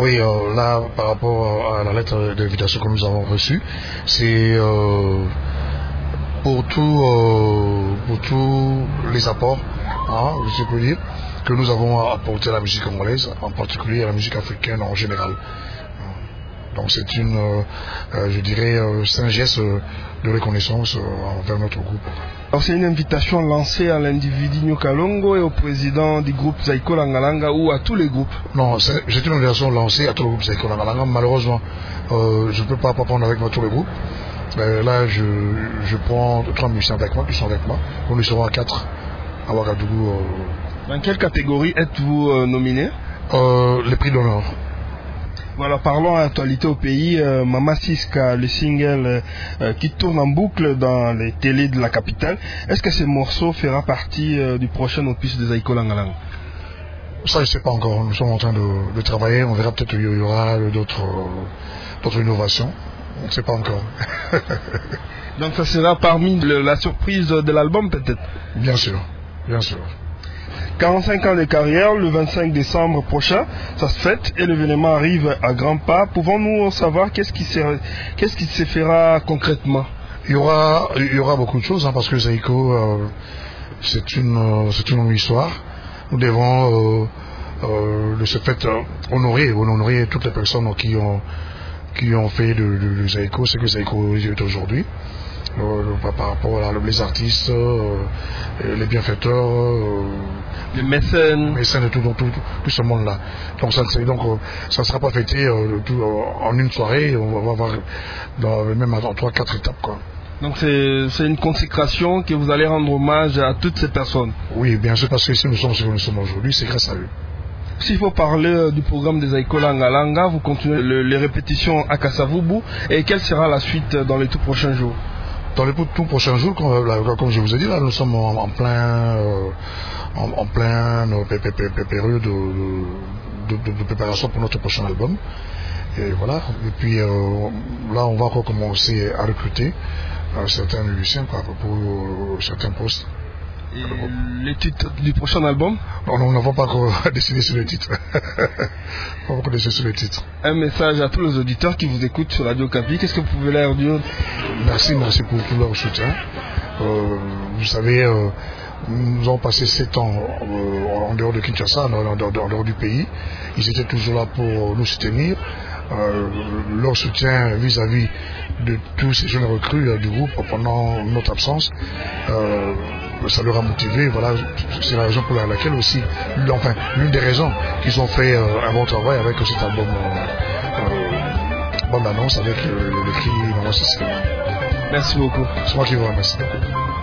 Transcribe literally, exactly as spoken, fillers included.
Oui, euh, là, par rapport à la lettre d'invitation que nous avons reçue, c'est euh, pour, tout, euh, pour tous les apports, hein, je peux dire, que nous avons apporté à la musique congolaise, en particulier à la musique africaine en général. Donc c'est une, euh, je dirais, euh, c'est un geste de reconnaissance euh, envers notre groupe. Alors c'est une invitation lancée à l'individu Nyokalongo et au président du groupe Zaiko Langalanga ou à tous les groupes? Non, c'est une invitation lancée à tout le groupe Zaiko Langalanga. Malheureusement, euh, je ne peux pas prendre avec moi tous les groupes. Mais là, je, je prends trois musiciens avec moi qui sont avec moi. Nous serons à quatre à Ouagadougou. Euh... Dans quelle catégorie êtes-vous euh, nominé? euh, Les prix d'honneur. Voilà, parlons à l'actualité au pays. Euh, Mama Siska, le single euh, qui tourne en boucle dans les télés de la capitale. Est-ce que ce morceau fera partie euh, du prochain opus de Zaiko Langalanga? Ça, je ne sais pas encore. Nous sommes en train de, de travailler. On verra peut-être qu'il y aura d'autres d'autres innovations. On ne sait pas encore. Donc ça sera parmi le, la surprise de l'album peut-être? Bien sûr, bien sûr. quarante-cinq ans de carrière, le vingt-cinq décembre prochain, ça se fête et l'événement arrive à grands pas. Pouvons-nous savoir qu'est-ce qui se, qu'est-ce qui se fera concrètement? Il y aura, il y aura beaucoup de choses, hein, parce que Zaiko, euh, c'est une, euh, c'est une longue histoire. Nous devons euh, euh, de ce fait euh, honorer, honorer toutes les personnes qui ont, qui ont fait de, de, de Zaiko ce que Zaiko est aujourd'hui. Euh, par rapport à les artistes, euh, les bienfaiteurs, euh, les mécènes, les mécènes de tout, tout, tout, tout ce monde-là. Donc ça ne sera pas fêté euh, tout, euh, en une soirée, on va voir dans, même en trois, quatre étapes, quoi. Donc c'est une consécration que vous allez rendre hommage à toutes ces personnes? Oui, bien sûr, parce que si nous sommes ce que nous sommes aujourd'hui, c'est grâce à eux. S'il faut parler euh, du programme des Zaiko Langalanga, vous continuez le, les répétitions à Kasavubu, et quelle sera la suite dans les tout prochains jours? Dans les tout prochains jours, comme, là, comme je vous ai dit, là, nous sommes en, en plein, euh, en, en plein euh, période de, de, de, de préparation pour notre prochain album. Et voilà. Et puis euh, là, on va encore commencer à recruter euh, certains musiciens quoi, pour euh, certains postes. Et les titres du prochain album? Non, nous n'avons pas encore décidé sur le titre. On va encore décider sur le titre. Un message à tous les auditeurs qui vous écoutent sur Radio Kapi. Qu'est-ce que vous pouvez leur dire? Merci, merci pour tout leur soutien. Euh, vous savez, euh, nous avons passé sept ans euh, en dehors de Kinshasa, en, en, en dehors du pays. Ils étaient toujours là pour nous soutenir. Euh, leur soutien vis-à-vis -vis de tous ces jeunes recrues euh, du groupe pendant notre absence, euh, ça leur a motivé. Voilà, c'est la raison pour laquelle aussi, enfin, l'une des raisons qu'ils ont fait euh, un bon travail avec cet album, euh, euh, bande annonce avec le, le, le cri Maman Siska. Merci beaucoup. C'est moi qui vous remercie.